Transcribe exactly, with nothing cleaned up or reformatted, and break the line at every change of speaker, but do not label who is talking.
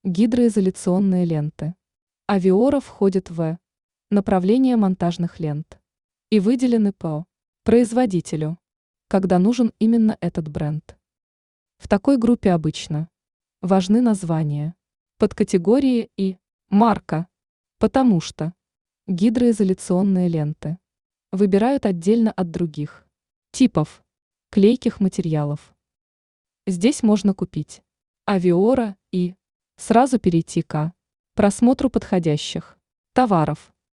Гидроизоляционные ленты. Авиора входит в направление монтажных лент и выделены по производителю, когда нужен именно этот бренд. В такой группе обычно важны названия, подкатегории и марка, потому что гидроизоляционные ленты выбирают отдельно от других типов клейких материалов. Здесь можно купить Авиора и сразу перейти к просмотру подходящих товаров.